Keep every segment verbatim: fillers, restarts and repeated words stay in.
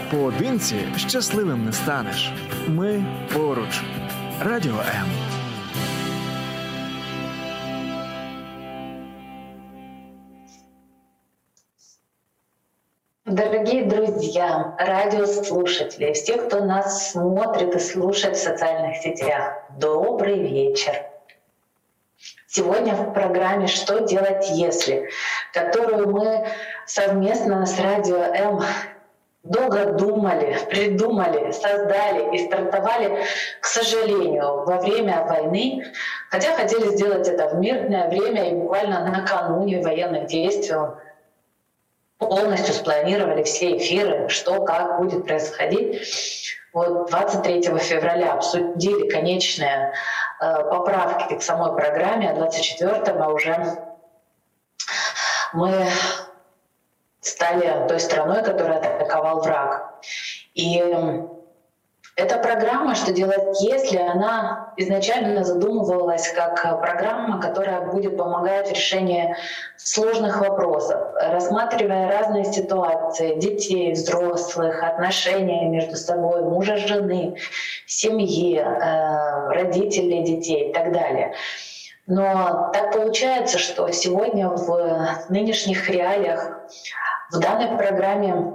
Поодинці щасливим не станеш. Ми поруч. Радіо М. Дорогие друзья, радиослушатели, все, кто нас смотрит и слушает в социальных сетях, добрый вечер. Сегодня в программе «Что делать, если?», которую мы совместно с Радио М долго думали, придумали, создали и стартовали, к сожалению, во время войны, хотя хотели сделать это в мирное время и буквально накануне военных действий полностью спланировали все эфиры, что, как будет происходить. Вот двадцать третьего февраля обсудили конечные э, поправки к самой программе, а двадцать четвёртого уже мы стали той страной, которую атаковал враг. И эта программа «Что делать, если?», она изначально задумывалась как программа, которая будет помогать в решении сложных вопросов, рассматривая разные ситуации детей, взрослых, отношения между собой, мужа, жены, семьи, родителей детей и так далее. Но так получается, что сегодня в нынешних реалиях в данной программе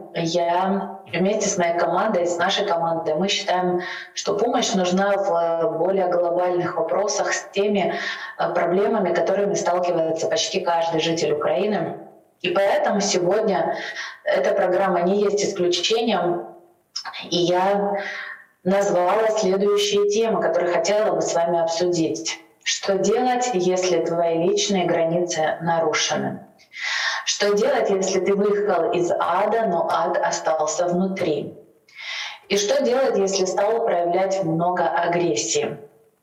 я вместе с моей командой, с нашей командой, мы считаем, что помощь нужна в более глобальных вопросах с теми проблемами, которыми сталкивается почти каждый житель Украины. И поэтому сегодня эта программа не есть исключением. И я назвала следующие темы, которые хотела бы с вами обсудить. Что делать, если твои личные границы нарушены? Что делать, если ты выехал из ада, но ад остался внутри? И что делать, если стал проявлять много агрессии?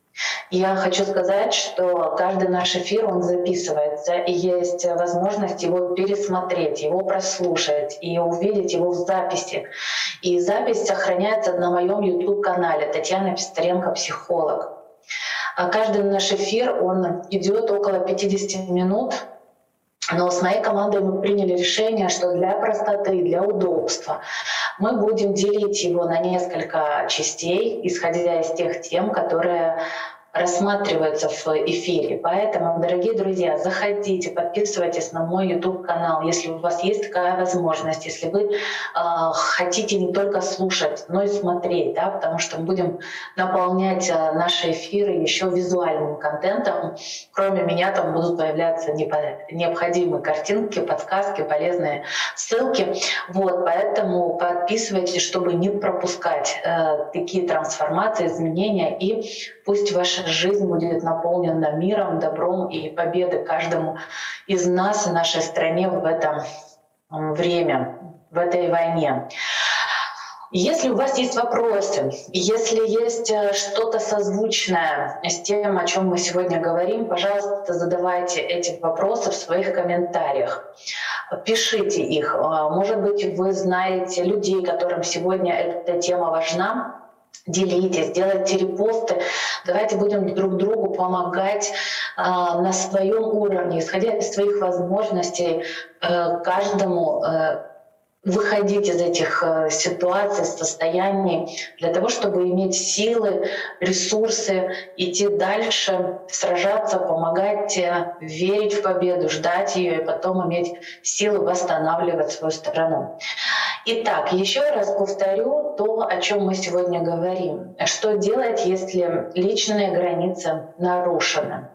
Я хочу сказать, что каждый наш эфир, он записывается, и есть возможность его пересмотреть, его прослушать и увидеть его в записи. И запись сохраняется на моем YouTube-канале Татьяна Писаренко, психолог. А каждый наш эфир, он идет около пятьдесят минут. Но с моей командой мы приняли решение, что для простоты, для удобства мы будем делить его на несколько частей, исходя из тех тем, которые рассматриваются в эфире. Поэтому, дорогие друзья, заходите, подписывайтесь на мой YouTube-канал, если у вас есть такая возможность, если вы э, хотите не только слушать, но и смотреть, да, потому что мы будем наполнять э, наши эфиры еще визуальным контентом. Кроме меня там будут появляться необходимые картинки, подсказки, полезные ссылки. Вот, поэтому подписывайтесь, чтобы не пропускать э, такие трансформации, изменения, и пусть ваша жизнь будет наполнена миром, добром и победой каждому из нас и нашей стране в это время, в этой войне. Если у вас есть вопросы, если есть что-то созвучное с тем, о чем мы сегодня говорим, пожалуйста, задавайте эти вопросы в своих комментариях. Пишите их. Может быть, вы знаете людей, которым сегодня эта тема важна. Делитесь, делайте репосты. Давайте будем друг другу помогать э, на своем уровне, исходя из своих возможностей, э, каждому э, выходить из этих э, ситуаций, состояний, для того, чтобы иметь силы, ресурсы, идти дальше, сражаться, помогать, э, верить в победу, ждать ее и потом иметь силы восстанавливать свою страну. Итак, еще раз повторю то, о чем мы сегодня говорим. Что делать, если личные границы нарушены?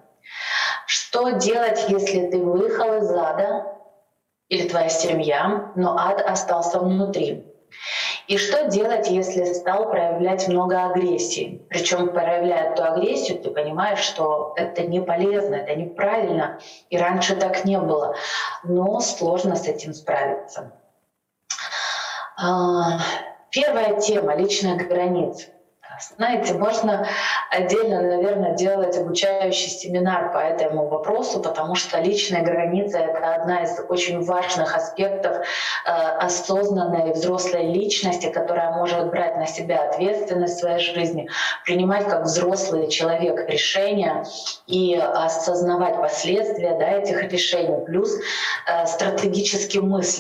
Что делать, если ты выехал из ада или твоя семья, но ад остался внутри? И что делать, если стал проявлять много агрессии? Причем, проявляя эту агрессию, ты понимаешь, что это не полезно, это неправильно, и раньше так не было, но сложно с этим справиться. Первая тема — личных границ. Знаете, можно отдельно, наверное, делать обучающий семинар по этому вопросу, потому что личные границы — это одна из очень важных аспектов э, осознанной взрослой личности, которая может брать на себя ответственность в своей жизни, принимать как взрослый человек решения и осознавать последствия, да, этих решений, плюс э, стратегически мыслить.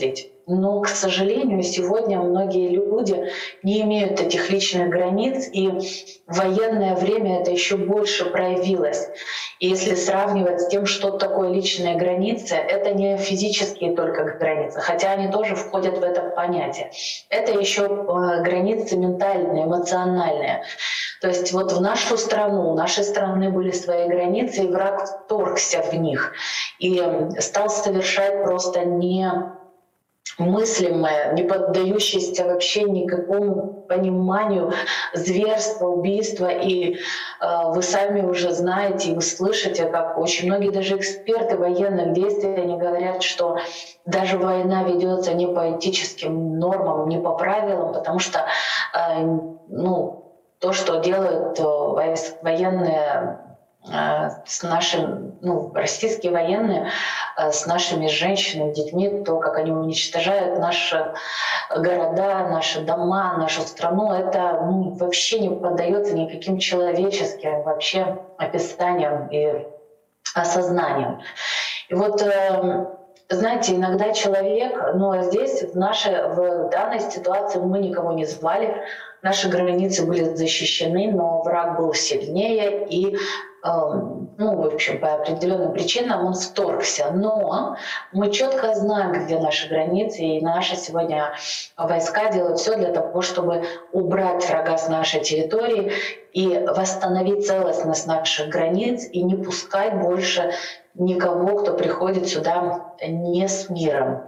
Но, к сожалению, сегодня многие люди не имеют этих личных границ, и в военное время это еще больше проявилось. И если сравнивать с тем, что такое личные границы, это не физические только границы, хотя они тоже входят в это понятие. Это еще границы ментальные, эмоциональные. То есть вот в нашу страну, у нашей страны были свои границы, и враг вторгся в них и стал совершать просто не мыслимое, не поддающееся вообще никакому пониманию зверства, убийства. И э, вы сами уже знаете, и вы слышите, как очень многие даже эксперты военных действий, они говорят, что даже война ведется не по этическим нормам, не по правилам, потому что э, ну, то, что делают э, военные с нашими, ну, российские военные, с нашими женщинами, детьми, то, как они уничтожают наши города, наши дома, нашу страну, это ну, вообще не поддается никаким человеческим вообще описаниям и осознаниям. И вот, знаете, иногда человек, ну, здесь в, нашей, в данной ситуации мы никого не звали, наши границы были защищены, но враг был сильнее, и ну, в общем, по определенным причинам он вторгся. Но мы четко знаем, где наши границы, и наши сегодня войска делают все для того, чтобы убрать врага с нашей территории и восстановить целостность наших границ и не пускать больше никого, кто приходит сюда не с миром.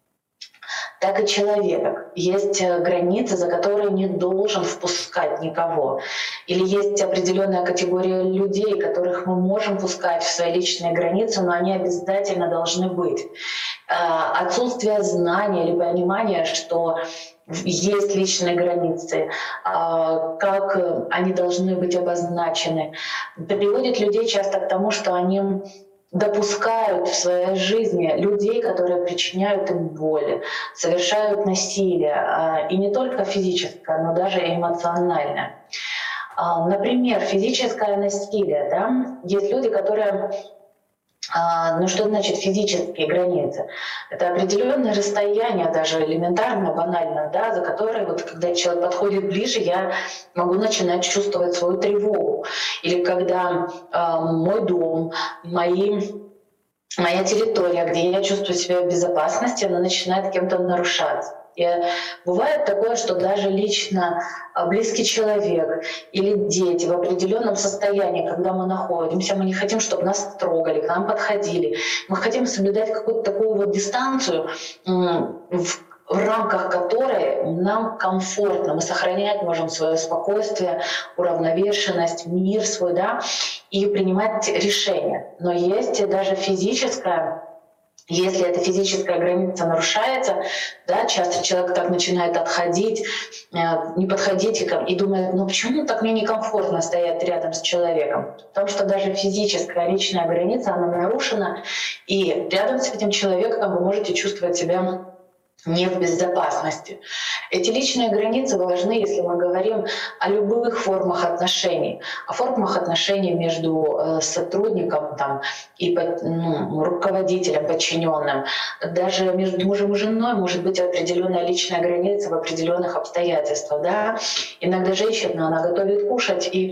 Так и человек. Есть границы, за которые не должен впускать никого. Или есть определенная категория людей, которых мы можем пускать в свои личные границы, но они обязательно должны быть. Отсутствие знания или понимания, что есть личные границы, как они должны быть обозначены, приводит людей часто к тому, что они допускают в своей жизни людей, которые причиняют им боль, совершают насилие, и не только физическое, но даже и эмоциональное. Например, физическое насилие. Да? Есть люди, которые... Ну что значит физические границы? Это определенное расстояние, даже элементарно, банально, да, за которое, вот, когда человек подходит ближе, я могу начинать чувствовать свою тревогу. Или когда э, мой дом, мои, моя территория, где я чувствую себя в безопасности, она начинает кем-то нарушаться. И бывает такое, что даже лично близкий человек или дети в определенном состоянии, когда мы находимся, мы не хотим, чтобы нас трогали, к нам подходили. Мы хотим соблюдать какую-то такую вот дистанцию, в в рамках которой нам комфортно, мы сохранять можем свое спокойствие, уравновешенность, мир свой, да, и принимать решения. Но есть даже физическое. Если эта физическая граница нарушается, да, часто человек так начинает отходить, не подходить и думает, ну почему так мне некомфортно стоять рядом с человеком? Потому что даже физическая личная граница, она нарушена, и рядом с этим человеком вы можете чувствовать себя не в безопасности. Эти личные границы важны, если мы говорим о любых формах отношений, о формах отношений между сотрудником там, и ну, руководителем, подчиненным. Даже между мужем и женой может быть определенная личная граница в определенных обстоятельствах. Да? Иногда женщина, она готовит кушать, и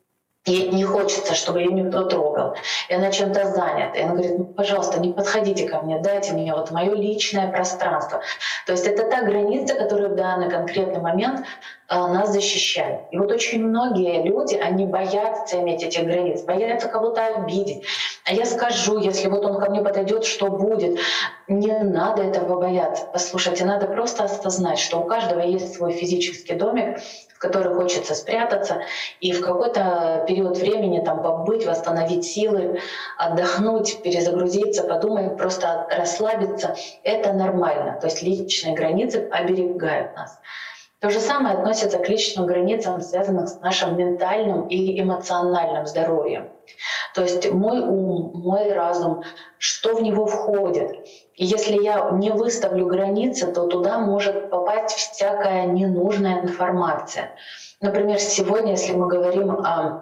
ей не хочется, чтобы ее никто трогал. И она чем-то занята. И она говорит, ну, пожалуйста, не подходите ко мне, дайте мне вот мое личное пространство. То есть это та граница, которая в данный конкретный момент а, нас защищает. И вот очень многие люди, они боятся иметь этих границ, боятся кого-то обидеть. А я скажу, если вот он ко мне подойдет, что будет? Не надо этого бояться. Послушайте, надо просто осознать, что у каждого есть свой физический домик, в который хочется спрятаться, и в какой-то период времени там побыть, восстановить силы, отдохнуть, перезагрузиться, подумать, просто расслабиться. Это нормально. То есть личные границы оберегают нас. То же самое относится к личным границам, связанным с нашим ментальным и эмоциональным здоровьем. То есть мой ум, мой разум, что в него входит. И если я не выставлю границы, то туда может попасть всякая ненужная информация. Например, сегодня, если мы говорим о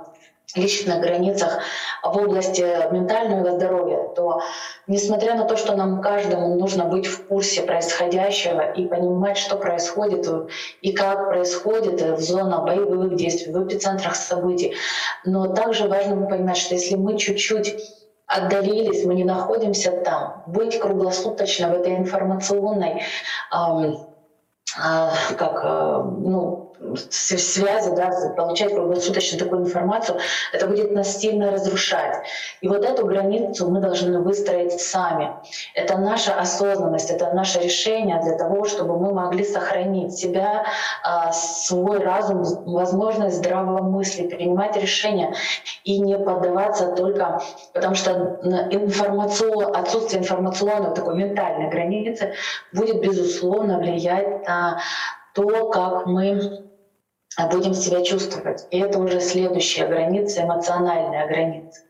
личных границах в области ментального здоровья, то несмотря на то, что нам каждому нужно быть в курсе происходящего и понимать, что происходит и как происходит в зонах боевых действий, в эпицентрах событий, но также важно понимать, что если мы чуть-чуть отдалились, мы не находимся там, быть круглосуточно в этой информационной эм, э, как, э, ну, связи, да, получать круглосуточно такую информацию, это будет нас сильно разрушать. И вот эту границу мы должны выстроить сами. Это наша осознанность, это наше решение для того, чтобы мы могли сохранить себя, свой разум, возможность здравого мысли, принимать решения и не поддаваться только, потому что информацион, отсутствие информационной такой ментальной границы будет безусловно влиять на то, как мы будем себя чувствовать. И это уже следующая граница, эмоциональная граница.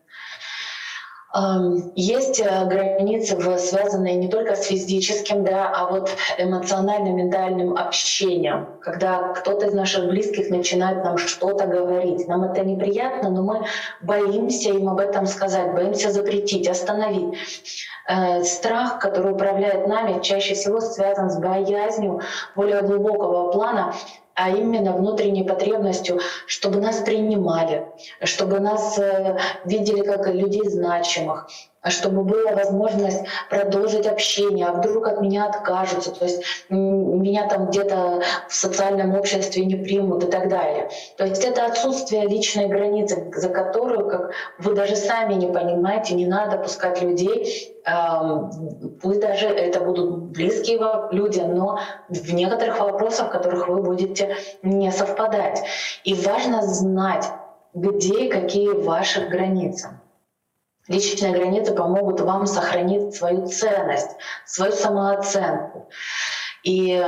Есть границы, связанные не только с физическим, да, а вот эмоциональным, ментальным общением, когда кто-то из наших близких начинает нам что-то говорить. Нам это неприятно, но мы боимся им об этом сказать, боимся запретить, остановить. Страх, который управляет нами, чаще всего связан с боязнью более глубокого плана, а именно внутренней потребностью, чтобы нас принимали, чтобы нас видели как людей значимых, чтобы была возможность продолжить общение, а вдруг от меня откажутся, то есть меня там где-то в социальном обществе не примут и так далее. То есть это отсутствие личной границы, за которую, как вы даже сами не понимаете, не надо пускать людей, пусть даже это будут близкие вам люди, но в некоторых вопросах, в которых вы будете не совпадать. И важно знать, где и какие ваши границы. Личные границы помогут вам сохранить свою ценность, свою самооценку. И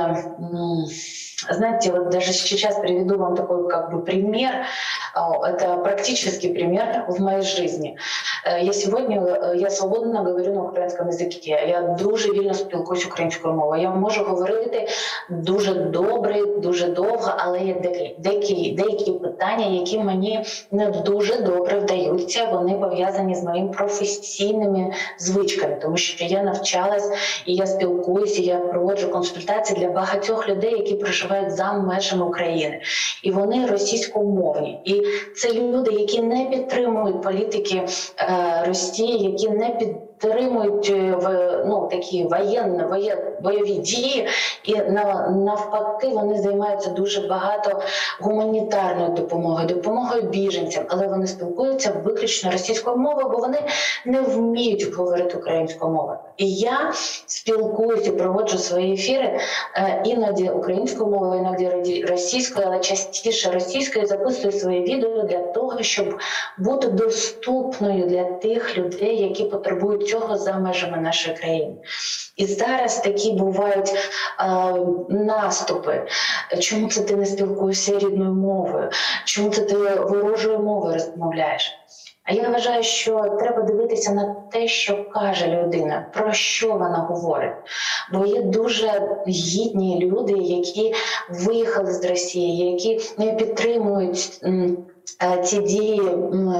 знаете, вот даже сейчас приведу вам такой как бы пример. Это практический пример в моей жизни. Я сьогодні я свободно говорю на українському язикі. Я дуже вільно спілкуюсь українською мовою. Я можу говорити дуже добре, дуже довго, але є деякі, деякі, деякі питання, які мені не дуже добре вдаються. Вони пов'язані з моїми професійними звичками, тому що я навчалась і я спілкуюся, і я проводжу консультації для багатьох людей, які проживають за межами України. І вони російськомовні. І це люди, які не підтримують політики е, Росії, які не підтримують в, ну, такі воєнні, воєн, бойові дії. І навпаки, вони займаються дуже багато гуманітарною допомогою, допомогою біженцям, але вони спілкуються виключно російською мовою, бо вони не вміють говорити українською мовою. І я спілкуюся, проводжу свої ефіри е, іноді українською мовою, іноді російською, але частіше російською, записую свої відео для того, щоб бути доступною для тих людей, які потребують цього за межами нашої країни. І зараз такі бувають е, наступи. Чому це ти не спілкуєшся рідною мовою? Чому це ти ворожою мовою розмовляєш? А я вважаю, що треба дивитися на те, що каже людина, про що вона говорить. Бо є дуже гідні люди, які виїхали з Росії, які не підтримують м, ці дії м,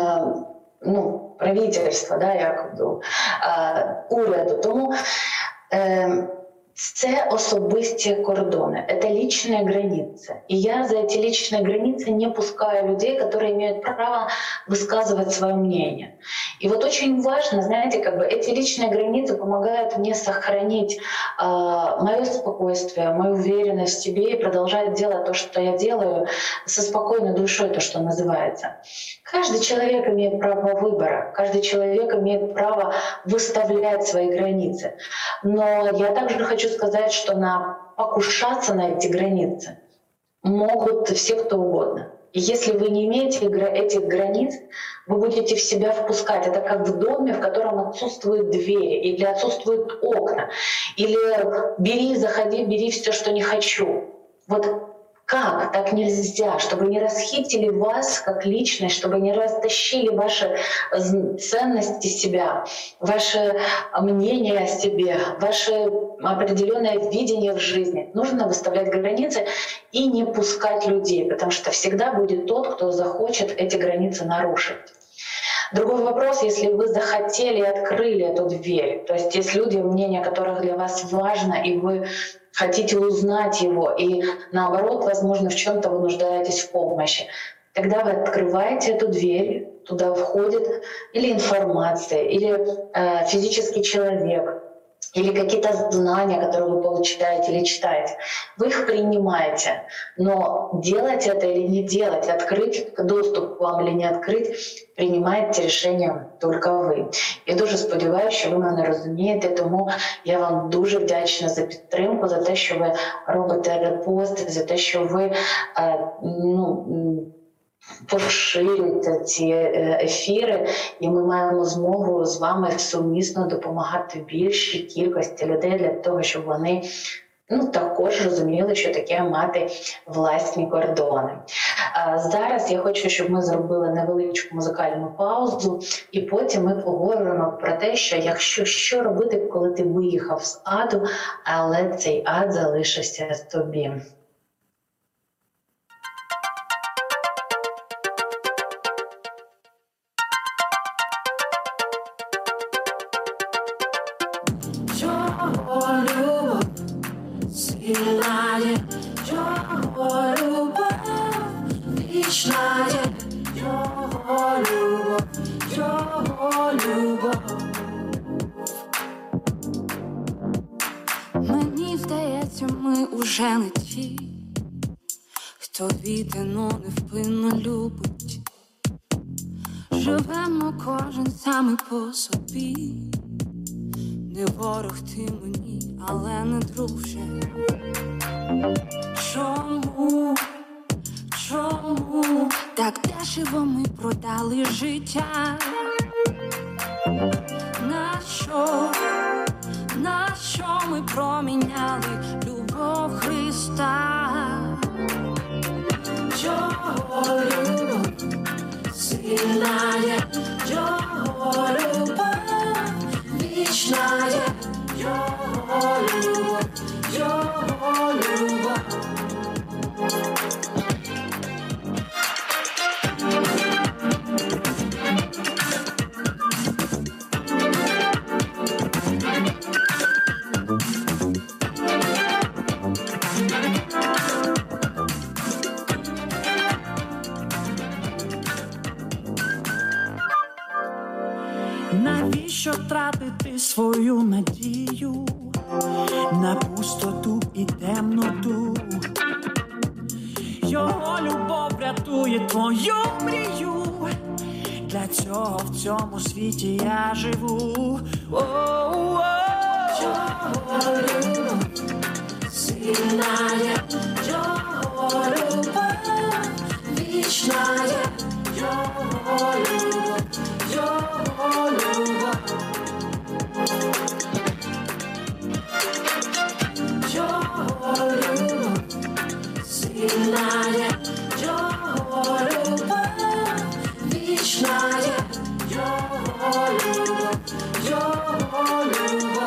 ну, правительства, да, як е, уряду. Тому е, це особисті кордоны, это личные границы. И я за эти личные границы не пускаю людей, которые имеют право высказывать свое мнение. И вот очень важно, знаете, как бы эти личные границы помогают мне сохранить э, мое спокойствие, мою уверенность в себе и продолжать делать то, что я делаю, со спокойной душой, то, что называется. Каждый человек имеет право выбора, каждый человек имеет право выставлять свои границы. Но я также хочу сказать, что на покушаться на эти границы могут все кто угодно. И если вы не имеете этих границ, вы будете в себя впускать. Это как в доме, в котором отсутствуют двери или отсутствуют окна. Или бери, заходи, бери все, что не хочу. Вот Как? Так нельзя, чтобы не расхитили вас как личность, чтобы не растащили ваши ценности себя, ваше мнение о себе, ваше определенное видение в жизни. Нужно выставлять границы и не пускать людей, потому что всегда будет тот, кто захочет эти границы нарушить. Другой вопрос, если вы захотели и открыли эту дверь, то есть есть люди, мнение которых для вас важно, и вы хотите узнать его, и наоборот, возможно, в чем-то вы нуждаетесь в помощи, тогда вы открываете эту дверь, туда входит или информация, или э, физический человек, или какие-то знания, которые вы получаете или читаете. Вы их принимаете, но делать это или не делать, открыть доступ к вам или не открыть, приймаєте рішення тільки ви. Я дуже сподіваюся, що ви мене розумієте, тому я вам дуже вдячна за підтримку, за те, що ви робите репости, за те, що ви ну, поширюєте ці ефіри, і ми маємо змогу з вами сумісно допомагати більшій кількості людей для того, щоб вони ну, також розуміли, що таке мати власні кордони. А зараз я хочу, щоб ми зробили невеличку музикальну паузу, і потім ми поговоримо про те, що якщо що робити, коли ти виїхав з аду, але цей ад залишився з тобі. Сильная Його любов, вічна Його любов, Його любов. Мені здається, ми уже не ті, хто віддано невпинно любить. Живемо кожен саме по собі. Не ворог ти мені, але не друже. Чому, чому так дешево ми продали життя? На що, на що ми проміняли любов Христа? Його любов, сильна Його любов, вічна Його любов, Його любов. Навіщо тратити свою надію на пустоту і темноту? Його любов рятує твою мрію. Для цього в цьому світі я живу. О-о-о. Його любов, сильна Його любов, вічна Його любов, Його любов. Його любов, сильна Його любов, вічна Його любов, Його любов.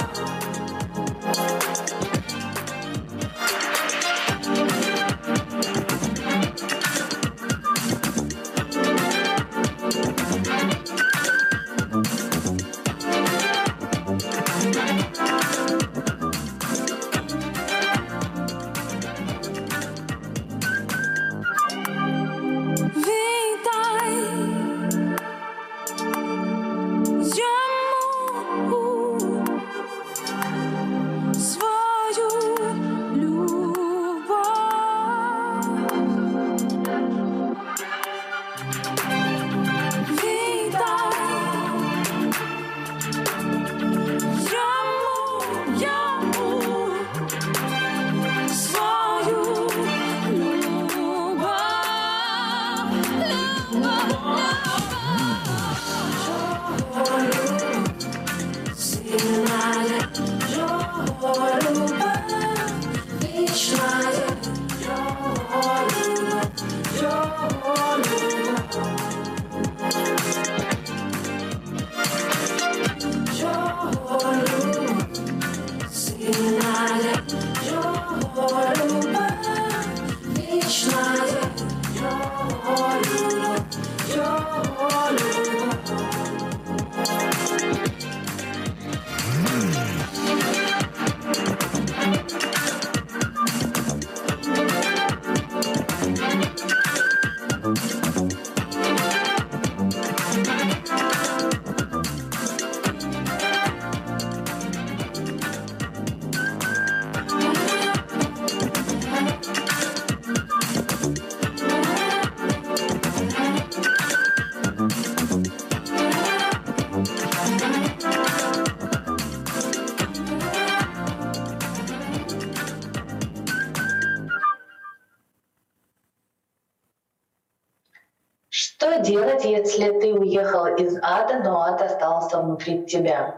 Что делать, если ты уехал из ада, но ад остался внутри тебя?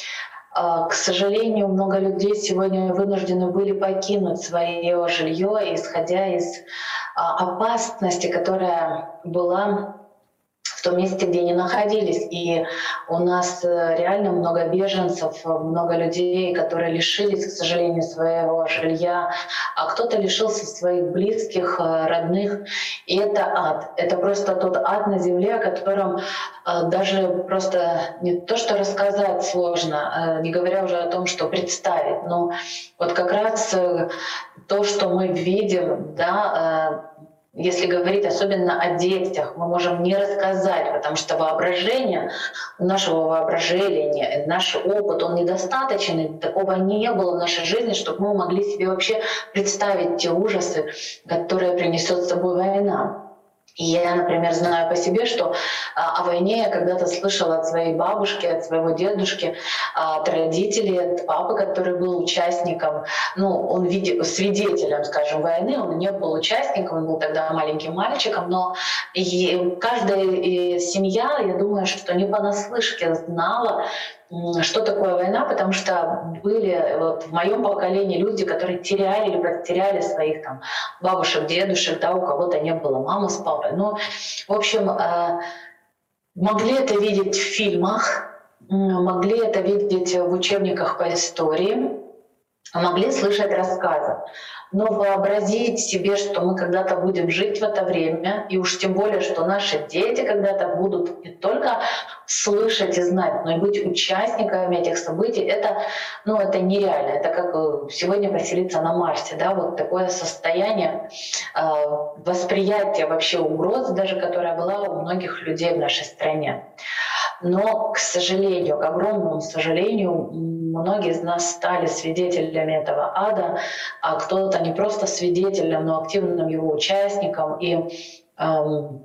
К сожалению, много людей сегодня вынуждены были покинуть свое жилье, исходя из опасности, которая была в том месте, где они находились. И у нас реально много беженцев, много людей, которые лишились, к сожалению, своего жилья, а кто-то лишился своих близких, родных. И это ад. Это просто тот ад на земле, о котором даже просто не то, что рассказать сложно, не говоря уже о том, что представить. Но вот как раз то, что мы видим, да, если говорить особенно о детях, мы можем не рассказать, потому что воображение, у нашего воображения, наш опыт, он недостаточен, такого не было в нашей жизни, чтобы мы могли себе вообще представить те ужасы, которые принесет с собой война. И я, например, знаю по себе, что а, о войне я когда-то слышала от своей бабушки, от своего дедушки, а, от родителей, от папы, который был участником, ну, он видел, свидетелем, скажем, войны, он не был участником, он был тогда маленьким мальчиком, но и каждая и семья, я думаю, что не понаслышке знала, что такое война, потому что были вот в моем поколении люди, которые теряли или потеряли своих там бабушек, дедушек, да, у кого-то не было мамы с папой. Но, в общем, могли это видеть в фильмах, могли это видеть в учебниках по истории, могли слышать рассказы. Но вообразить себе, что мы когда-то будем жить в это время, и уж тем более, что наши дети когда-то будут не только слышать и знать, но и быть участниками этих событий, это, ну, это нереально. Это как сегодня поселиться на Марсе, да, вот такое состояние э, восприятия вообще угрозы, даже которая была у многих людей в нашей стране. Но, к сожалению, к огромному сожалению, многие из нас стали свидетелями этого ада, а кто-то не просто свидетелем, но активным его участником. И эм,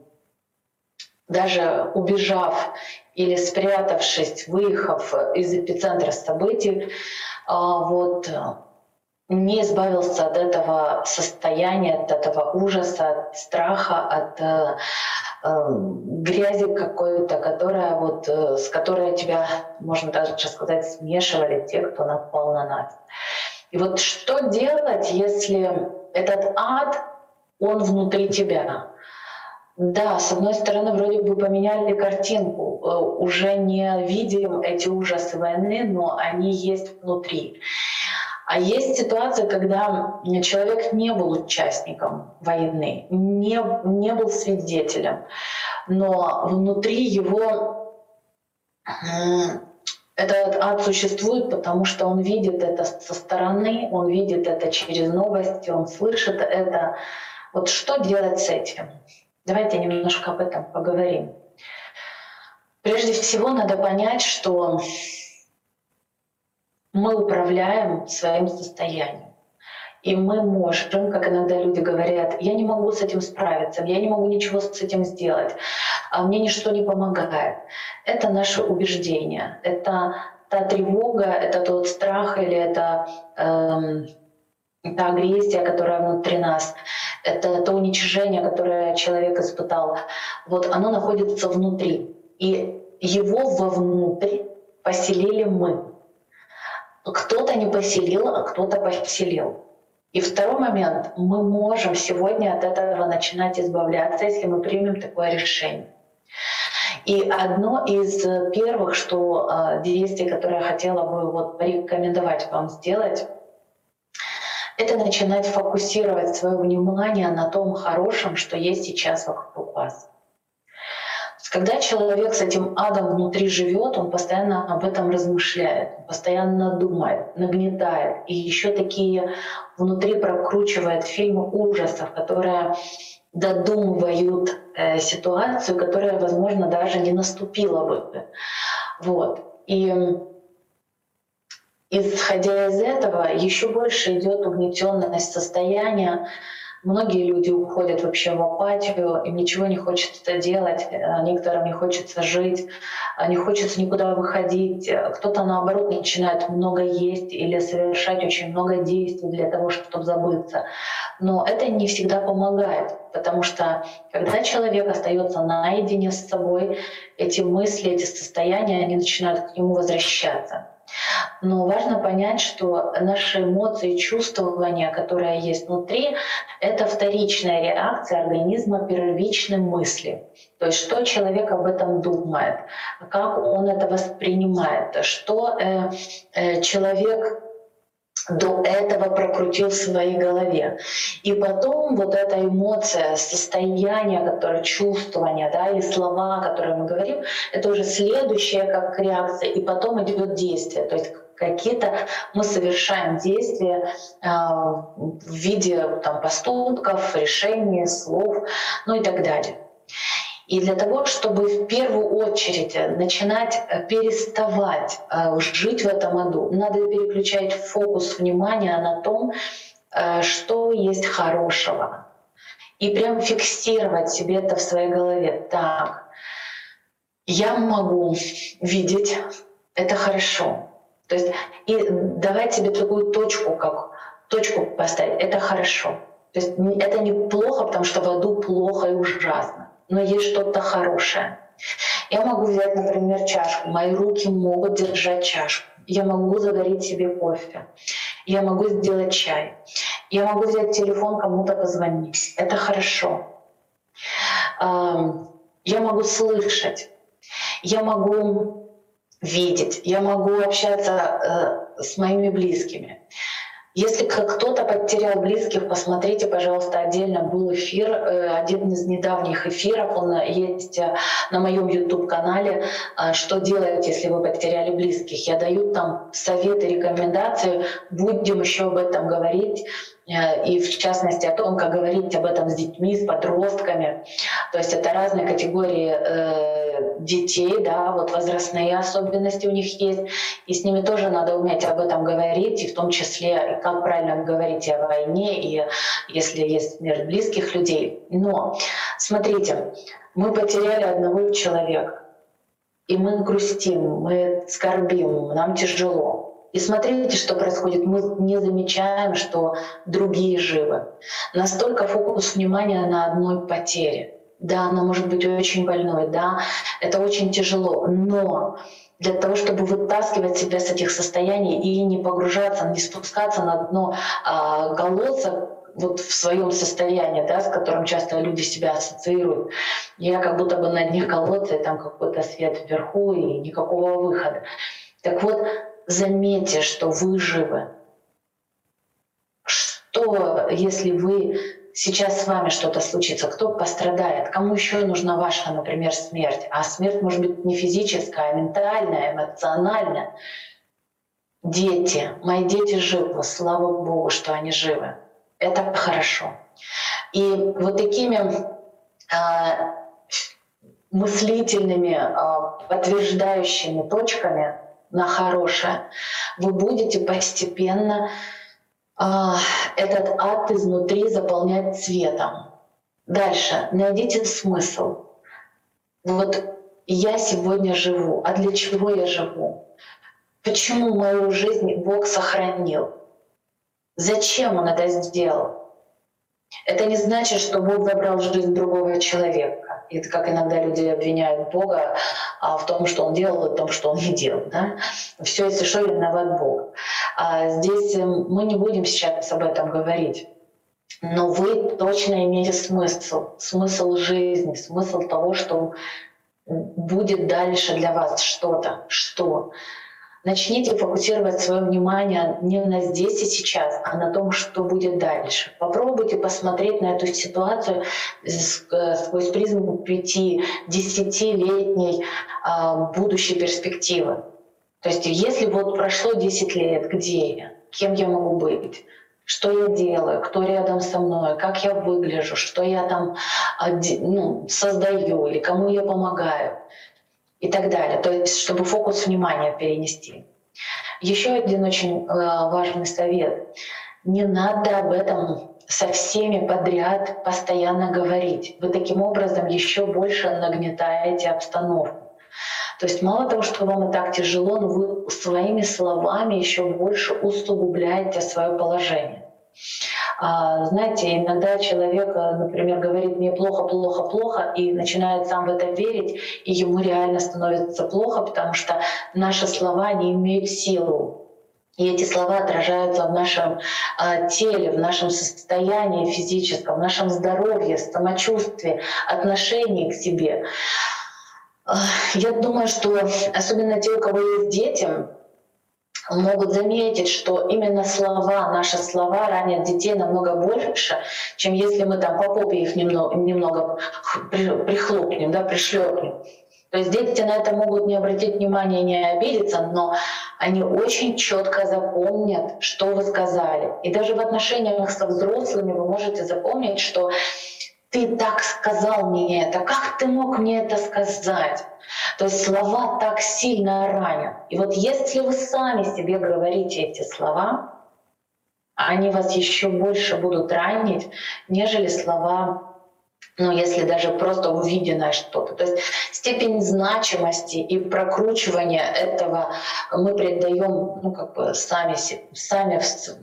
даже убежав или спрятавшись, выехав из эпицентра событий, э, вот, не избавился от этого состояния, от этого ужаса, от страха, от э, э, грязи какой-то, которая вот, э, с которой тебя, можно даже сказать, смешивали те, кто напал на нас. И вот что делать, если этот ад, он внутри тебя? Да, с одной стороны, вроде бы поменяли картинку, э, уже не видим эти ужасы войны, но они есть внутри. А есть ситуация, когда человек не был участником войны, не, не был свидетелем, но внутри его этот ад существует, потому что он видит это со стороны, он видит это через новости, он слышит это. Вот что делать с этим? Давайте немножко об этом поговорим. Прежде всего, надо понять, что мы управляем своим состоянием. И мы можем, как иногда люди говорят, я не могу с этим справиться, я не могу ничего с этим сделать, а мне ничто не помогает. Это наше убеждение, это та тревога, это тот страх или это эм, та агрессия, которая внутри нас, это то уничижение, которое человек испытал. Вот оно находится внутри. И его вовнутрь поселили мы. Кто-то не поселил, а кто-то поселил. И второй момент. Мы можем сегодня от этого начинать избавляться, если мы примем такое решение. И одно из первых что, действий, которое я хотела бы вот порекомендовать вам сделать, это начинать фокусировать свое внимание на том хорошем, что есть сейчас вокруг вас. Когда человек с этим адом внутри живет, он постоянно об этом размышляет, постоянно думает, нагнетает. И еще такие внутри прокручивает фильмы ужасов, которые додумывают э, ситуацию, которая, возможно, даже не наступила бы. Вот. И исходя из этого, еще больше идет угнетенность состояния, Многие люди уходят вообще в апатию, им ничего не хочется делать, некоторым не хочется жить, не хочется никуда выходить. Кто-то, наоборот, начинает много есть или совершать очень много действий для того, чтобы забыться. Но это не всегда помогает, потому что когда человек остается наедине с собой, эти мысли, эти состояния, они начинают к нему возвращаться. Но важно понять, что наши эмоции, чувствования, которые есть внутри, это вторичная реакция организма первичной мысли. То есть что человек об этом думает, как он это воспринимает, что э, э, человек до этого прокрутил в своей голове. И потом вот эта эмоция, состояние, которое чувствование, да, и слова, которые мы говорим, это уже следующая как реакция, и потом идет действие. То есть какие-то мы совершаем действия э, в виде там, поступков, решений, слов, ну и так далее. И для того, чтобы в первую очередь начинать переставать э, жить в этом аду, надо переключать фокус внимания на том, э, что есть хорошего. И прям фиксировать себе это в своей голове. Так, я могу видеть, это хорошо. То есть и давать себе такую точку, как точку поставить, это хорошо. То есть это не плохо, потому что в аду плохо и ужасно. Но есть что-то хорошее. Я могу взять, например, чашку. Мои руки могут держать чашку. Я могу заварить себе кофе. Я могу сделать чай. Я могу взять телефон, кому-то позвонить. Это хорошо. Я могу слышать. Я могу видеть. Я могу общаться с моими близкими. Если кто-то потерял близких, посмотрите, пожалуйста, отдельно был эфир, один из недавних эфиров, он есть на моем YouTube-канале, что делать, если вы потеряли близких. Я даю там советы, рекомендации, будем еще об этом говорить, и в частности о том, как говорить об этом с детьми, с подростками. То есть это разные категории э, детей, да, вот возрастные особенности у них есть, и с ними тоже надо уметь об этом говорить, и в том числе, как правильно говорить о войне, и если есть смерть близких людей. Но смотрите, мы потеряли одного человека, и мы грустим, мы скорбим, нам тяжело. И смотрите, что происходит. Мы не замечаем, что другие живы. Настолько фокус внимания на одной потере. Да, она может быть очень больной, да, это очень тяжело. Но для того, чтобы вытаскивать себя с этих состояний и не погружаться, не спускаться на дно а, колодца, вот в своем состоянии, да, с которым часто люди себя ассоциируют. Я как будто бы на дне колодца, и там какой-то свет вверху, и никакого выхода. Так вот, заметьте, что вы живы. Что, если вы сейчас с вами что-то случится, кто пострадает, кому еще нужна ваша, например, смерть? А смерть может быть не физическая, а ментальная, эмоциональная. Дети, мои дети живы, слава Богу, что они живы. Это хорошо. И вот такими э, мыслительными, э, подтверждающими точками на хорошее, вы будете постепенно э, этот ад изнутри заполнять цветом. Дальше найдите смысл. Вот я сегодня живу, а для чего я живу? Почему мою жизнь Бог сохранил? Зачем Он это сделал? Это не значит, что Бог забрал жизнь другого человека. И это как иногда люди обвиняют Бога а, в том, что Он делал, и в том, что Он не делал. Да? Все, если что, виноват Бог. А здесь мы не будем сейчас об этом говорить. Но вы точно имеете смысл, смысл жизни, смысл того, что будет дальше для вас что-то. Что? Начните фокусировать свое внимание не на здесь и сейчас, а на том, что будет дальше. Попробуйте посмотреть на эту ситуацию сквозь призму пяти-десятилетней будущей перспективы. То есть если вот прошло десять лет, где я, кем я могу быть, что я делаю, кто рядом со мной, как я выгляжу, что я там ну, создаю или кому я помогаю. И так далее. То есть, чтобы фокус внимания перенести. Еще один очень э, важный совет. Не надо об этом со всеми подряд постоянно говорить. Вы таким образом еще больше нагнетаете обстановку. То есть мало того, что вам и так тяжело, но вы своими словами еще больше усугубляете свое положение. А, знаете, иногда человек, например, говорит «мне плохо, плохо, плохо», и начинает сам в это верить, и ему реально становится плохо, потому что наши слова не имеют силу. И эти слова отражаются в нашем э, теле, в нашем состоянии физическом, в нашем здоровье, самочувствии, отношении к себе. Я думаю, что особенно те, у кого есть дети, могут заметить, что именно слова, наши слова ранят детей намного больше, чем если мы там по попе их немного, немного прихлопнем, да, пришлепнем. То есть дети на это могут не обратить внимания, не обидеться, но они очень четко запомнят, что вы сказали. И даже в отношениях со взрослыми вы можете запомнить, что «ты так сказал мне это, как ты мог мне это сказать?» То есть слова так сильно ранят. И вот если вы сами себе говорите эти слова, они вас еще больше будут ранить, нежели слова, ну, если даже просто увиденное что-то. То есть степень значимости и прокручивания этого мы придаем, ну, как бы сами, сами,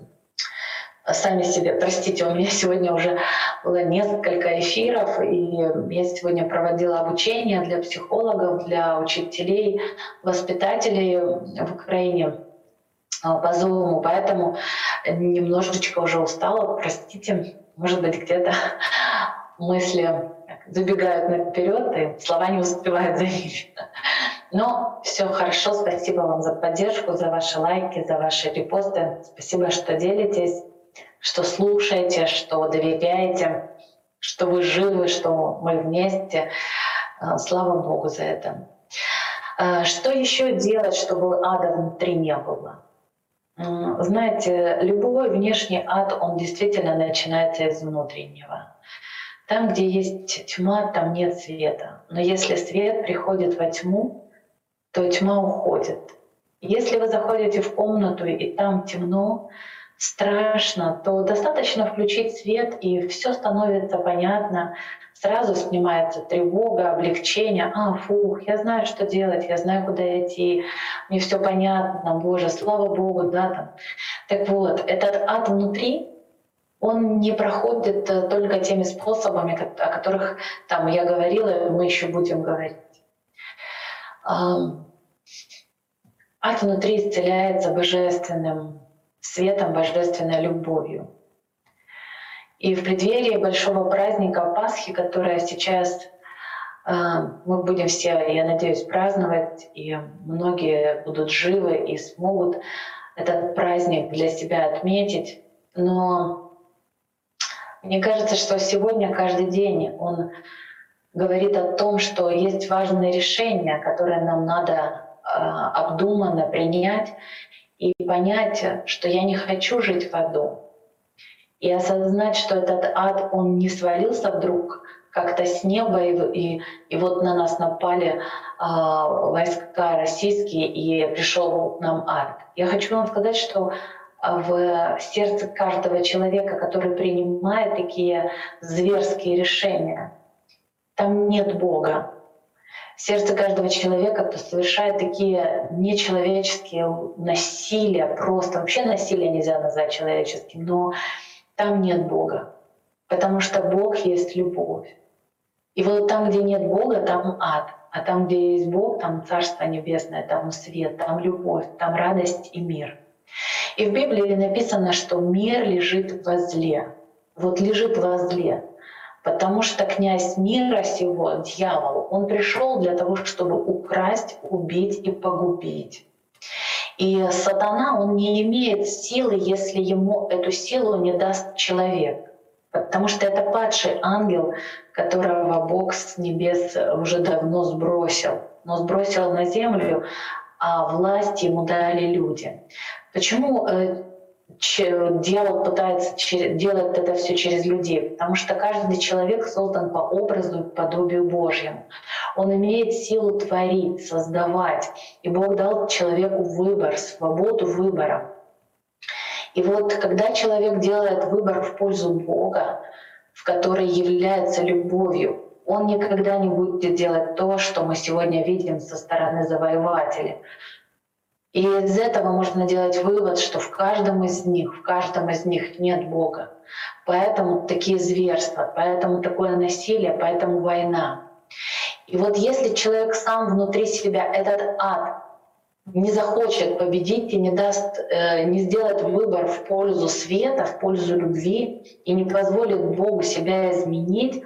сами себе. Простите, у меня сегодня уже было несколько эфиров, и я сегодня проводила обучение для психологов, для учителей, воспитателей в Украине по Zoom, поэтому немножечко уже устала, простите, может быть, где-то мысли забегают наперед, и слова не успевают за ними. Но все хорошо, спасибо вам за поддержку, за ваши лайки, за ваши репосты. Спасибо, что делитесь, что слушаете, что доверяете, что вы живы, что мы вместе. Слава Богу за это. Что еще делать, чтобы ада внутри не было? Знаете, любой внешний ад, он действительно начинается из внутреннего. Там, где есть тьма, там нет света. Но если свет приходит во тьму, то тьма уходит. Если вы заходите в комнату и там темно, страшно, то достаточно включить свет, и все становится понятно. Сразу снимается тревога, облегчение. А, фух, я знаю, что делать, я знаю, куда идти, мне все понятно, Боже, слава Богу, да, там. Так вот, этот ад внутри, он не проходит только теми способами, о которых там я говорила, и мы еще будем говорить. Ад внутри исцеляется божественным светом, божественной любовью. И в преддверии большого праздника Пасхи, которая сейчас мы будем все, я надеюсь, праздновать, и многие будут живы и смогут этот праздник для себя отметить. Но мне кажется, что сегодня каждый день он говорит о том, что есть важные решения, которые нам надо э, обдуманно принять и понять, что я не хочу жить в аду. И осознать, что этот ад, он не свалился вдруг как-то с неба, и, и, и вот на нас напали э, войска российские, и пришел к нам ад. Я хочу вам сказать, что в сердце каждого человека, который принимает такие зверские решения, там нет Бога. В сердце каждого человека, кто совершает такие нечеловеческие насилия, просто вообще насилие нельзя назвать человеческим, но там нет Бога, потому что Бог есть любовь. И вот там, где нет Бога, там ад. А там, где есть Бог, там Царство Небесное, там свет, там любовь, там радость и мир. И в Библии написано, что мир лежит во зле. Вот лежит во зле. Потому что князь мира сего, дьявол, он пришел для того, чтобы украсть, убить и погубить. И сатана, он не имеет силы, если ему эту силу не даст человек. Потому что это падший ангел, которого Бог с небес уже давно сбросил. Но сбросил на землю, а власть ему дали люди. Почему э, дьявол пытается делать это все через людей? Потому что каждый человек создан по образу и подобию Божьему. Он имеет силу творить, создавать. И Бог дал человеку выбор, свободу выбора. И вот когда человек делает выбор в пользу Бога, в который является любовью, он никогда не будет делать то, что мы сегодня видим со стороны завоевателей. И из этого можно делать вывод, что в каждом из них, в каждом из них нет Бога. Поэтому такие зверства, поэтому такое насилие, поэтому война. И вот если человек сам внутри себя этот ад не захочет победить и не даст, э, не сделает выбор в пользу света, в пользу любви и не позволит Богу себя изменить,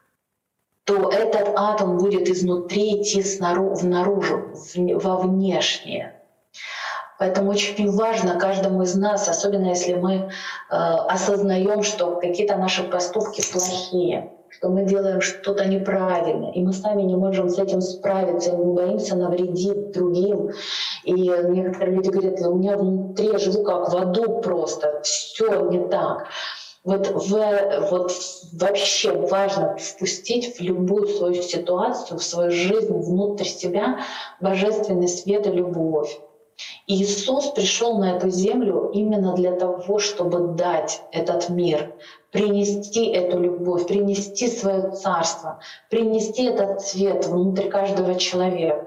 то этот ад, он будет изнутри идти снаружи, наружу, во внешнее. Поэтому очень важно каждому из нас, особенно если мы э, осознаем, что какие-то наши поступки плохие, что мы делаем что-то неправильно, и мы сами не можем с этим справиться, и мы боимся навредить другим. И некоторые люди говорят: у меня внутри, я живу как в аду просто, все не так. Вот, в, вот вообще важно впустить в любую свою ситуацию, в свою жизнь, внутрь себя божественный свет и любовь. И Иисус пришел на эту землю именно для того, чтобы дать этот мир, принести эту любовь, принести свое царство, принести этот свет внутрь каждого человека.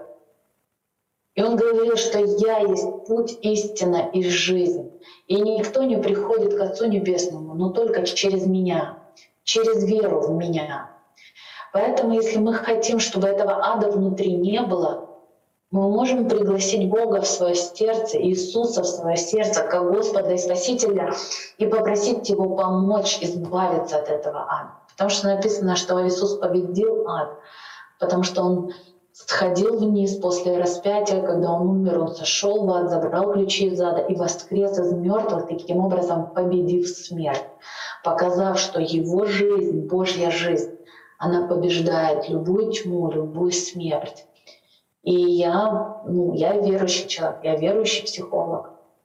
И Он говорил, что «Я есть путь, истина и жизнь, и никто не приходит к Отцу Небесному, но только через Меня, через веру в Меня». Поэтому, если мы хотим, чтобы этого ада внутри не было, мы можем пригласить Бога в свое сердце, Иисуса в свое сердце, как Господа и Спасителя, и попросить Его помочь избавиться от этого ада. Потому что написано, что Иисус победил ад, потому что Он сходил вниз после распятия, когда Он умер, Он сошел в ад, забрал ключи из ада и воскрес из мертвых, таким образом победив смерть, показав, что Его жизнь, Божья жизнь, она побеждает любую тьму, любую смерть. И я, ну, я верующий человек, я верующий психолог.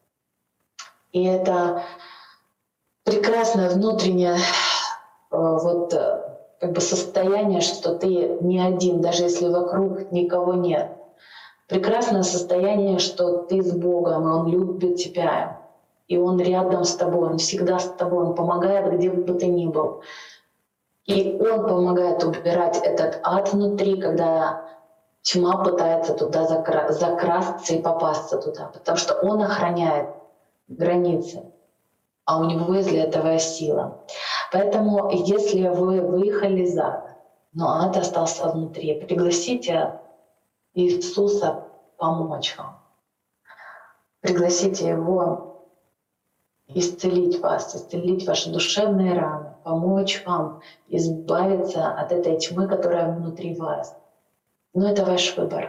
И это прекрасное внутреннее э, вот, э, как бы состояние, что ты не один, даже если вокруг никого нет. Прекрасное состояние, что ты с Богом, и Он любит тебя, и Он рядом с тобой, Он всегда с тобой, Он помогает, где бы ты ни был. И Он помогает убирать этот ад внутри, когда тьма пытается туда закра- закрасться и попасться туда, потому что Он охраняет границы, а у Него есть для этого сила. Поэтому, если вы выехали из ада, но ад остался внутри, пригласите Иисуса помочь вам. Пригласите Его исцелить вас, исцелить ваши душевные раны, помочь вам избавиться от этой тьмы, которая внутри вас. Но это ваш выбор.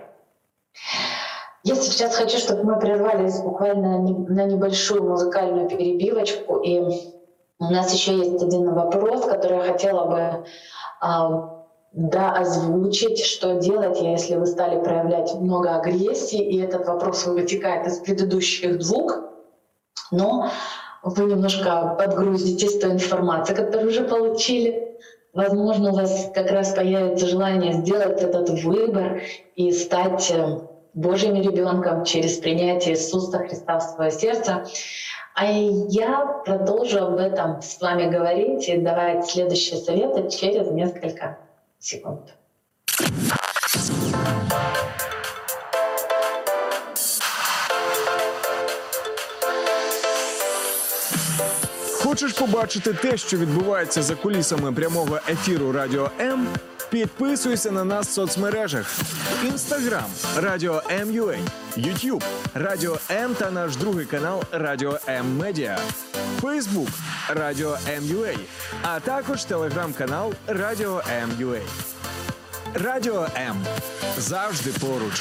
Я сейчас хочу, чтобы мы прервались буквально на небольшую музыкальную перебивочку. И у нас еще есть один вопрос, который я хотела бы а, да, озвучить. Что делать, если вы стали проявлять много агрессии? И этот вопрос вытекает из предыдущих двух. Но вы немножко подгрузитесь той информацией, которую уже получили. Возможно, у вас как раз появится желание сделать этот выбор и стать Божьим ребенком через принятие Иисуса Христа в свое сердце. А я продолжу об этом с вами говорить и давать следующие советы через несколько секунд. Хочеш побачити те, що відбувається за кулісами прямого ефіру Радіо М? Підписуйся на нас в соцмережах: Інстаграм – Радіо М.ua, Ютуб – Радіо М та наш другий канал Радіо М Медіа, Фейсбук – Радіо М.ua, а також телеграм-канал Радіо М.ua. Радіо М. Завжди поруч.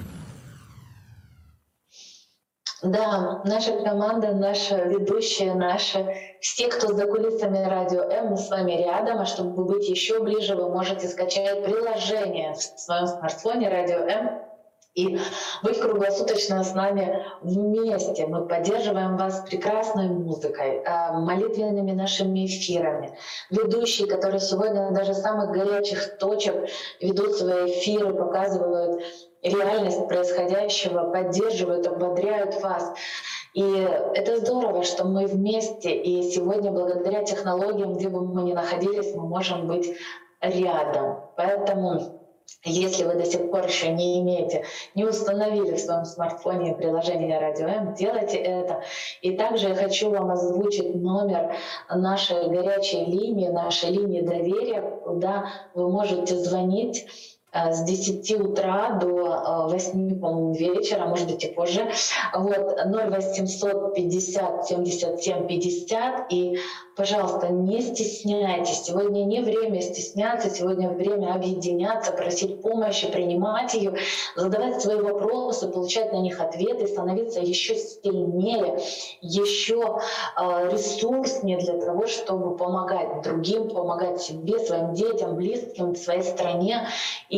Да, наша команда, наша ведущая, наши, все, кто за кулисами Радио М, мы с вами рядом. А чтобы быть еще ближе, вы можете скачать приложение в своем смартфоне Радио М и быть круглосуточно с нами вместе. Мы поддерживаем вас прекрасной музыкой, молитвенными нашими эфирами. Ведущие, которые сегодня даже с самых горячих точек ведут свои эфиры, показывают реальность происходящего, поддерживают, ободряют вас. И это здорово, что мы вместе, и сегодня благодаря технологиям, где бы мы ни находились, мы можем быть рядом. Поэтому если вы до сих пор еще не имеете, не установили в своем смартфоне приложение Радио М, делайте это. И также я хочу вам озвучить номер нашей горячей линии, нашей линии доверия, куда вы можете звонить с десяти утра до восьми, по-моему, вечера, может быть и позже. Вот, ноль восемьсот пятьдесят семьдесят семь пятьдесят. И, пожалуйста, не стесняйтесь. Сегодня не время стесняться, сегодня время объединяться, просить помощи, принимать ее, задавать свои вопросы, получать на них ответы, становиться еще сильнее, еще э, ресурснее для того, чтобы помогать другим, помогать себе, своим детям, близким, своей стране. И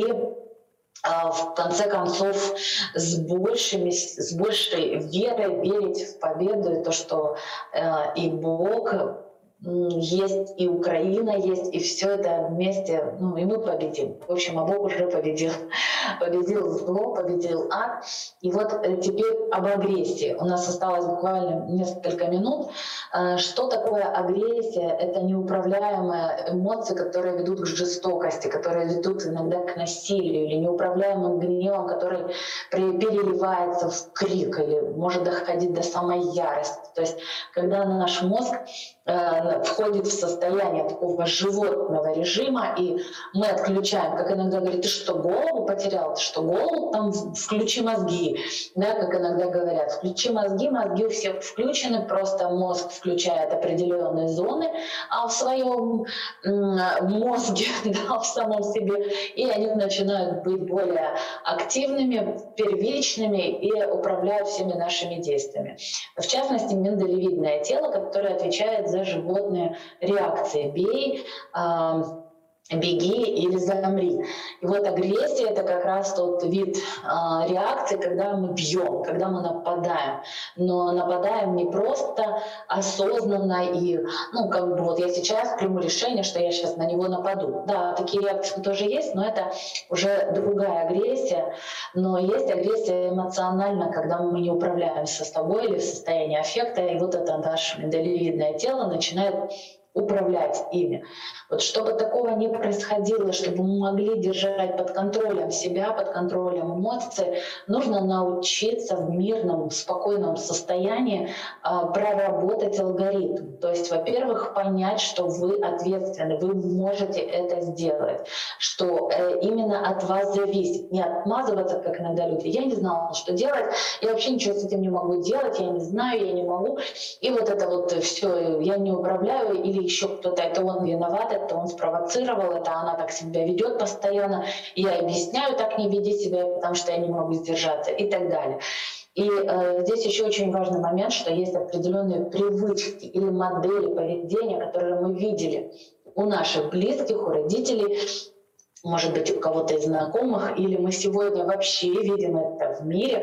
в конце концов с, большими, с большей верой верить в победу и то, что э, и Бог есть, и Украина есть, и все это вместе, ну и мы победим. В общем, а Бог уже победил. Победил зло, победил ад. И вот теперь об агрессии. У нас осталось буквально несколько минут. Что такое агрессия? Это неуправляемые эмоции, которые ведут к жестокости, которые ведут иногда к насилию, или неуправляемым гневом, который переливается в крик или может доходить до самой ярости. То есть когда наш мозг э, входит в состояние такого животного режима, и мы отключаем, как иногда говорят, ты что, голову потерял, ты что, голову, там включи мозги, да, как иногда говорят, включи мозги, мозги у всех включены, просто мозг включает определенные зоны а в своем мозге, да, в самом себе, и они начинают быть более активными, первичными и управляют всеми нашими действиями. В частности, миндалевидное тело, которое отвечает за животные реакции. Бей, э, беги или замри. И вот агрессия — это как раз тот вид э, реакции, когда мы бьем, когда мы нападаем. Но нападаем не просто осознанно и, ну, как бы вот я сейчас приму решение, что я сейчас на него нападу. Да, такие реакции тоже есть, но это уже другая агрессия. Но есть агрессия эмоциональная, когда мы не управляемся с собой или в состоянии аффекта, и вот это наше миндалевидное тело начинает управлять ими. Вот чтобы такого не происходило, чтобы мы могли держать под контролем себя, под контролем эмоций, нужно научиться в мирном, спокойном состоянии э, проработать алгоритм. То есть, во-первых, понять, что вы ответственны, вы можете это сделать, что э, именно от вас зависит. Не отмазываться, как иногда люди. Я не знала, что делать, я вообще ничего с этим не могу делать, я не знаю, я не могу. И вот это вот все, я не управляю, или еще кто-то, это он виноват, это он спровоцировал, это она так себя ведет постоянно, я объясняю, так не веди себя, потому что я не могу сдержаться и так далее. И э, здесь еще очень важный момент, что есть определенные привычки или модели поведения, которые мы видели у наших близких, у родителей, может быть, у кого-то из знакомых, или мы сегодня вообще видим это в мире,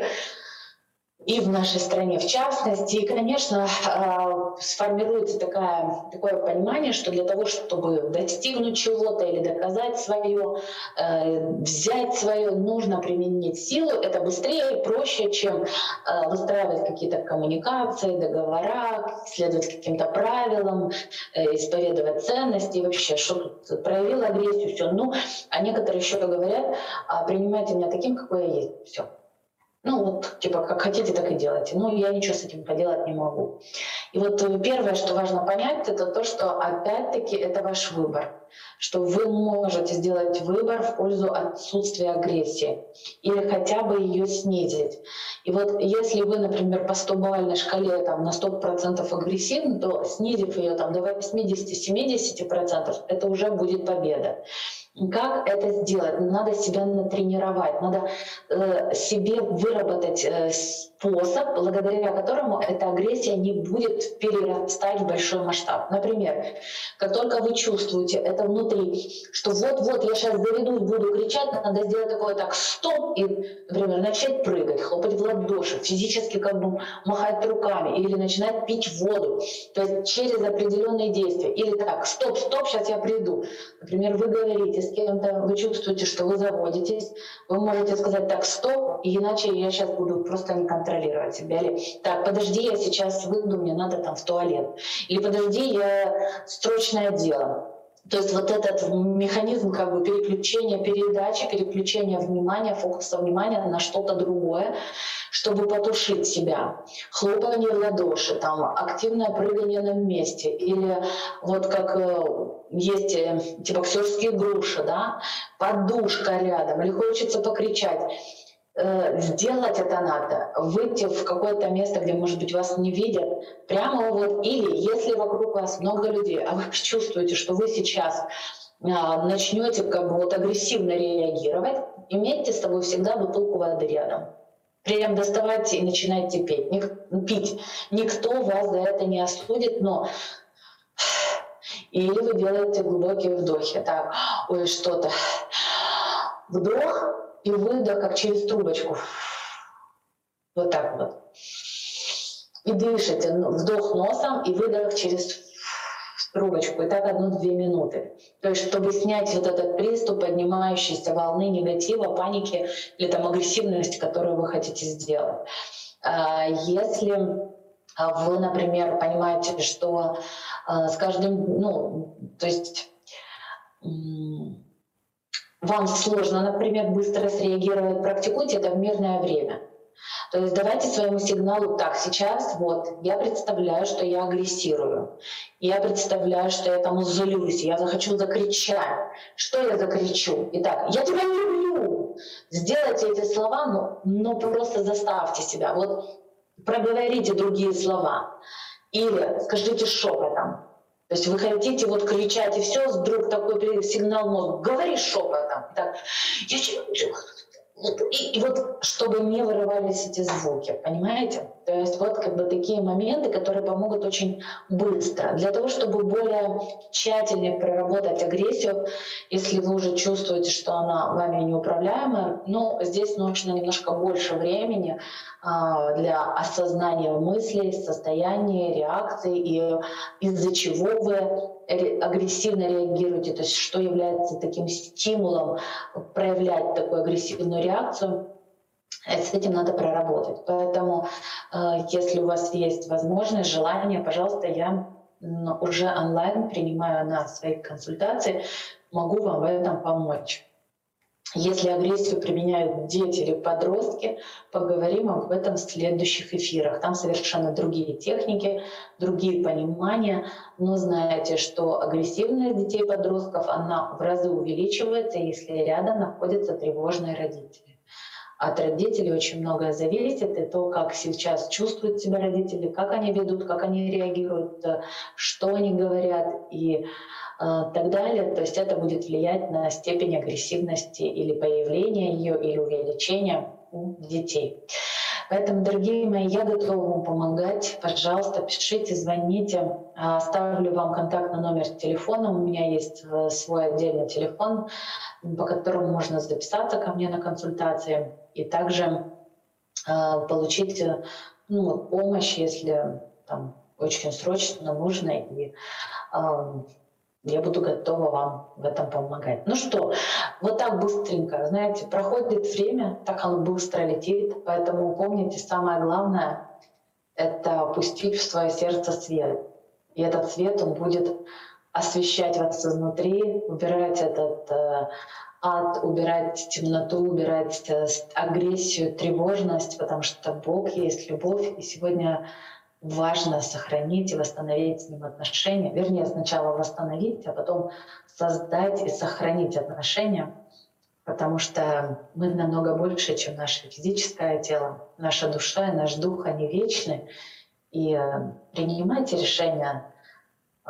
и в нашей стране в частности. И, конечно, сформируется такая, такое понимание, что для того, чтобы достигнуть чего-то или доказать свое, взять свое, нужно применить силу. Это быстрее и проще, чем выстраивать какие-то коммуникации, договора, следовать каким-то правилам, исповедовать ценности. И вообще, что тут проявил агрессию, все. Ну, а некоторые еще говорят, принимайте меня таким, какой я есть. Все. Ну вот, типа, как хотите, так и делайте. Ну, я ничего с этим поделать не могу. И вот первое, что важно понять, это то, что опять-таки это ваш выбор. Что вы можете сделать выбор в пользу отсутствия агрессии или хотя бы ее снизить. И вот если вы, например, по стобалльной шкале там, на сто процентов агрессивны, то снизив ее там, до восемьдесят-семьдесят процентов, это уже будет победа. Как это сделать? Надо себя натренировать, надо э, себе выработать э, способ, благодаря которому эта агрессия не будет перерастать в большой масштаб. Например, как только вы чувствуете это внутри, что вот-вот я сейчас заведусь, буду кричать, надо сделать такое так стоп, и, например, начать прыгать, хлопать в ладоши, физически как бы махать руками или начинать пить воду. То есть через определенные действия. Или так, стоп, стоп, сейчас я приду. Например, вы говорите, с кем-то, вы чувствуете, что вы заводитесь, вы можете сказать: так, стоп, иначе я сейчас буду просто не контролировать себя. Или так, подожди, я сейчас выйду, мне надо там в туалет. Или подожди, я срочное дело. То есть вот этот механизм как бы переключения, передачи, переключения внимания, фокуса внимания на что-то другое, чтобы потушить себя. Хлопанье в ладоши, там, активное прыгание на месте. Или вот как э, есть э, типа боксерские груши, да, подушка рядом, или хочется покричать. Сделать это надо, выйти в какое-то место, где, может быть, вас не видят, прямо вот, или если вокруг вас много людей, а вы чувствуете, что вы сейчас а, начнете как бы вот агрессивно реагировать, имейте с собой всегда бутылку воды рядом. Прям доставайте и начинайте пить. Ник- пить. Никто вас за это не осудит, но или вы делаете глубокие вдохи. Так, ой, что-то. Вдох и выдох, как через трубочку. Вот так вот. И дышите. Вдох носом и выдох через трубочку. И так одну-две минуты. То есть, чтобы снять вот этот приступ поднимающейся волны негатива, паники или там агрессивности, которую вы хотите сделать. Если вы, например, понимаете, что с каждым, ну, то есть вам сложно, например, быстро среагировать, практикуйте это в мирное время. То есть давайте своему сигналу: так, сейчас вот я представляю, что я агрессирую, я представляю, что я там злюсь, я захочу закричать. Что я закричу? Итак, я тебя не люблю. Сделайте эти слова, но, но просто заставьте себя. Вот проговорите другие слова. Или скажите шепотом. То есть вы хотите вот кричать, и все, вдруг такой сигнал мозга: говори шепотом. Так, я и, и вот чтобы не вырывались эти звуки, понимаете? То есть вот как бы такие моменты, которые помогут очень быстро. Для того, чтобы более тщательнее проработать агрессию, если вы уже чувствуете, что она вами неуправляемая, ну, здесь нужно немножко больше времени а, для осознания мыслей, состояния, реакций, и из-за чего вы агрессивно реагируете, то есть что является таким стимулом проявлять такую агрессивную реакцию. С этим надо проработать. Поэтому, если у вас есть возможность, желание, пожалуйста, я уже онлайн принимаю на свои консультации, могу вам в этом помочь. Если агрессию применяют дети или подростки, поговорим об этом в следующих эфирах. Там совершенно другие техники, другие понимания. Но знаете, что агрессивность детей и подростков, она в разы увеличивается, если рядом находятся тревожные родители. От родителей очень многое зависит, и то, как сейчас чувствуют себя родители, как они ведут, как они реагируют, что они говорят и э, так далее. То есть это будет влиять на степень агрессивности или появления ее, или увеличения у детей. Поэтому, дорогие мои, я готова вам помогать. Пожалуйста, пишите, звоните. Оставлю вам контактный номер телефона. У меня есть свой отдельный телефон, по которому можно записаться ко мне на консультации и также э, получить ну, помощь, если там очень срочно нужно. И э, я буду готова вам в этом помогать. Ну что, вот так быстренько, знаете, проходит время, так оно быстро летит, поэтому помните, самое главное — это пустить в свое сердце свет. И этот свет, он будет освещать вас изнутри, убирать этот э, ад, убирать темноту, убирать э, агрессию, тревожность, потому что Бог есть любовь, и сегодня важно сохранить и восстановить с Ним отношения. Вернее, сначала восстановить, а потом создать и сохранить отношения, потому что мы намного больше, чем наше физическое тело. Наша душа и наш дух, они вечны. И э, принимайте решения э,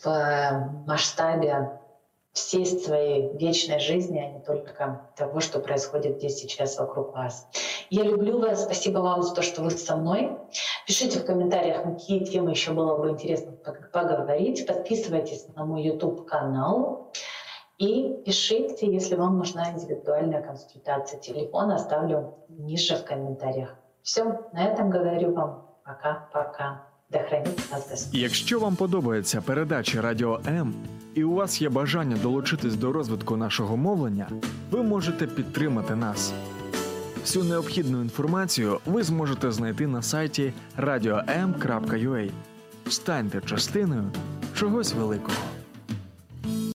в масштабе всей своей вечной жизни, а не только того, что происходит здесь сейчас вокруг вас. Я люблю вас. Спасибо вам за то, что вы со мной. Пишите в комментариях, на какие темы еще было бы интересно поговорить. Подписывайтесь на мой YouTube-канал. И пишите, если вам нужна индивидуальная консультация. Телефон оставлю ниже в комментариях. Все, на этом говорю вам пока-пока. Да хранит нас Господь. Якщо вам подобається передача Радіо М і у вас є бажання долучитись до розвитку нашого мовлення, ви можете підтримати нас. Всю необхідну інформацію ви зможете знайти на сайті радіо ем крапка ю а. Станьте частиною чогось великого.